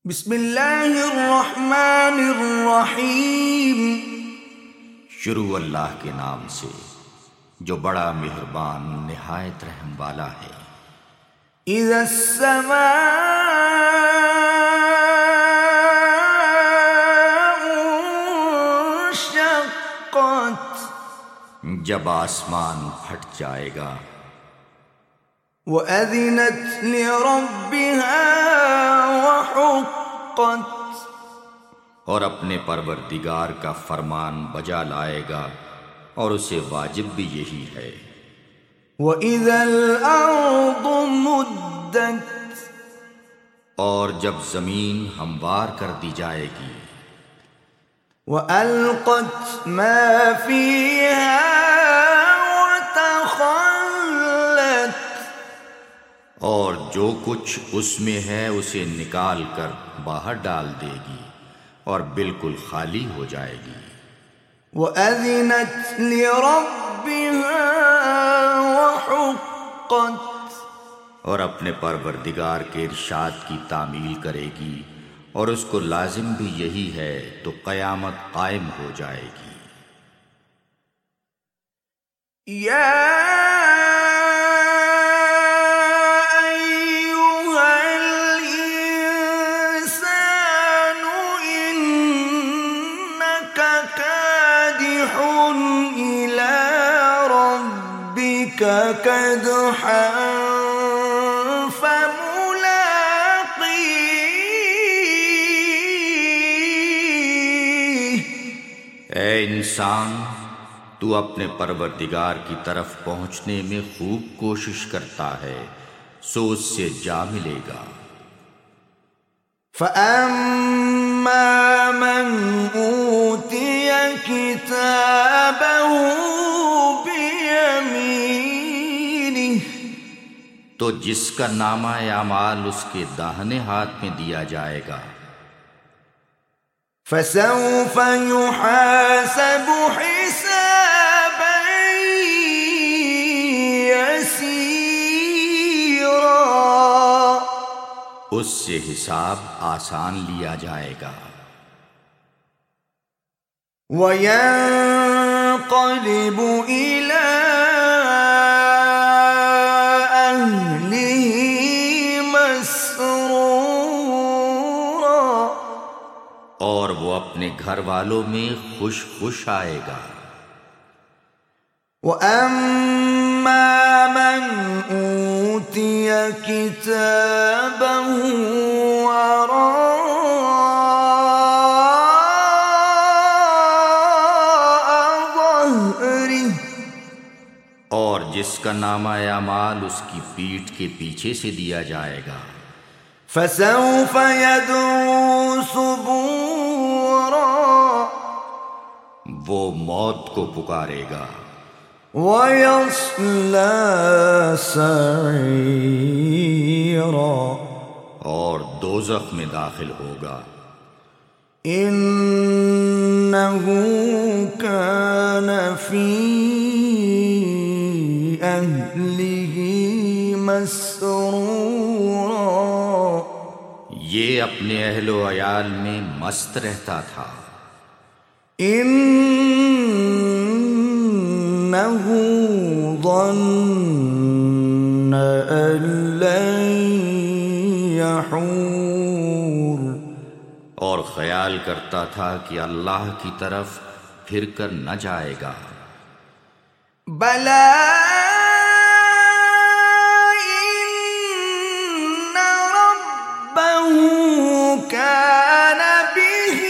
بسم اللہ الرحمن الرحیم۔ شروع اللہ کے نام سے جو بڑا مہربان نہایت رحم والا ہے۔ اذا السماء انشقت، جب آسمان پھٹ جائے گا۔ وَأَذِنَتْ لِرَبِّهَا وَحُقَّتْ، اور اپنے پروردگار کا فرمان بجا لائے گا اور اسے واجب بھی یہی ہے۔ وَإِذَا الْأَرْضُ مُدَّتْ، اور جب زمین ہموار کر دی جائے گی۔ وَأَلْقَتْ مَا فِيهَا وَتَخَلَّتْ، اور جو کچھ اس میں ہے اسے نکال کر باہر ڈال دے گی اور بالکل خالی ہو جائے گی۔ وَأَذِنَتْ لِرَبِّهَا وَحُقَّتْ، اور اپنے پروردگار کے ارشاد کی تعمیل کرے گی اور اس کو لازم بھی یہی ہے تو قیامت قائم ہو جائے گی۔ یا كدحا فملاقيه، اے انسان، تو اپنے پروردگار کی طرف پہنچنے میں خوب کوشش کرتا ہے، سو اس سے جا ملے گا۔ فَأَمَّا مَنْ أُوتِيَ كِتَابَهُ تو جس کا نامہ اعمال اس کے داہنے ہاتھ میں دیا جائے گا۔ فَسَوْفَ يُحَاسَبُ حِسَابًا يَسِيرًا، اس سے حساب آسان لیا جائے گا۔ وَيَنقَلِبُ إِلَىٰ اور وہ اپنے گھر والوں میں خوش خوش آئے گا۔ وَأَمَّا مَنْ أُوتِيَ كِتَابَهُ وَرَاءَ ظَهْرِهِ، اور جس کا نامہ اعمال اس کی پیٹھ کے پیچھے سے دیا جائے گا۔ فَسَوْفَ يَدْعُو ثُبُورًا، وہ موت کو پکارے گا۔ وَيَصْلَىٰ سَعِيرًا، اور دوزخ میں داخل ہوگا۔ إِنَّهُ كَانَ فِي أَهْلِهِ مَسْرُورًا، یہ اپنے اہل و عیال میں مست رہتا تھا۔ إِنَّهُ ظَنَّ أَن لَّن يَحُورَ، اور خیال کرتا تھا کہ اللہ کی طرف پھر کر نہ جائے گا۔ بَلَىٰ كان به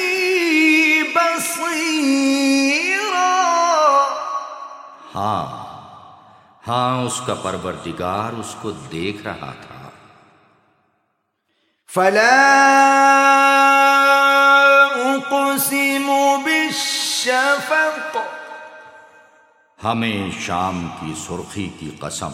بصيرا، ہاں اس کا پروردگار اس کو دیکھ رہا تھا۔ فلا اقسم بالشفق، ہمیں شام کی سرخی کی قسم۔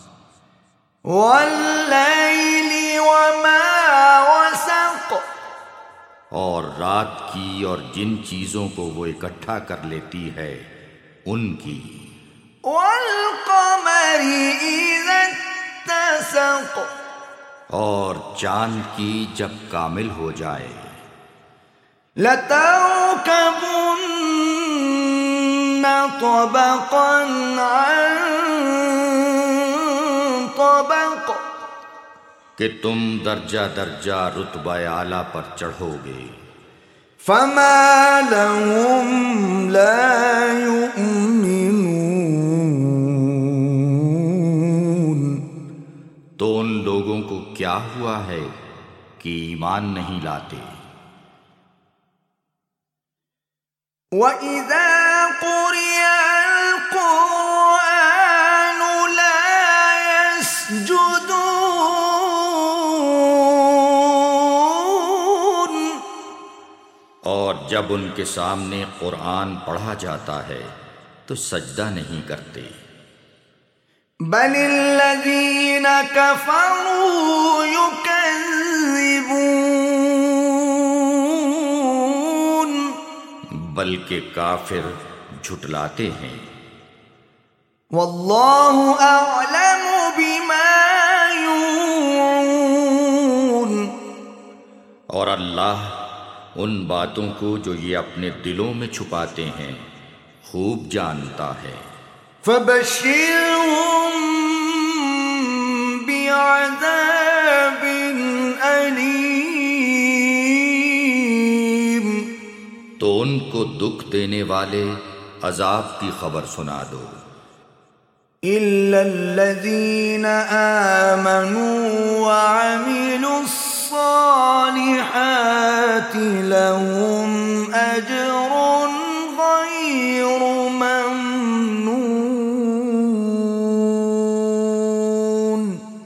واللیل وما وسق، اور رات کی اور جن چیزوں کو وہ اکٹھا کر لیتی ہے ان کی۔ والقمر اذا اتسق، اور چاند کی جب کامل ہو جائے. لَتَرْكَبُنَّ طَبَقًا عَن طَبَقٍ کہ تم درجہ درجہ رتبہ اعلیٰ پر چڑھو گے. فَمَا لَهُمْ لَا يُؤْمِنُونَ تو ان لوگوں کو کیا ہوا ہے کہ ایمان نہیں لاتے. وَإِذَا قُرِئَ الْقُرْآنُ لَا يَسْجُدُونَ اور جب ان کے سامنے قرآن پڑھا جاتا ہے تو سجدہ نہیں کرتے. بَلِ الَّذِينَ كَفَرُوا يُكَذِّبُونَ بلکہ کافر جھٹلاتے ہیں. وَاللَّهُ أَعْلَمُ بِمَا يُوعُونَ اور اللہ ان باتوں کو جو یہ اپنے دلوں میں چھپاتے ہیں خوب جانتا ہے. فَبَشِّرْهُم بِعَذَابٍ أَلِيمٍ تو ان کو دکھ دینے والے عذاب کی خبر سنا دو. إِلَّا الَّذِينَ آمَنُوا وَعَمِلُوا الصَّالِحَاتِ لَهُمْ أَجْرٌ غَيْرُ مَمْنُونٍ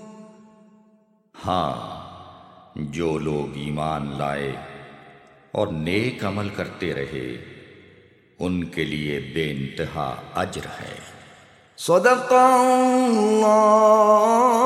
ہاں، جو لوگ ایمان لائے اور نیک عمل کرتے رہے ان کے لیے بے انتہا اجر ہے. صدق اللہ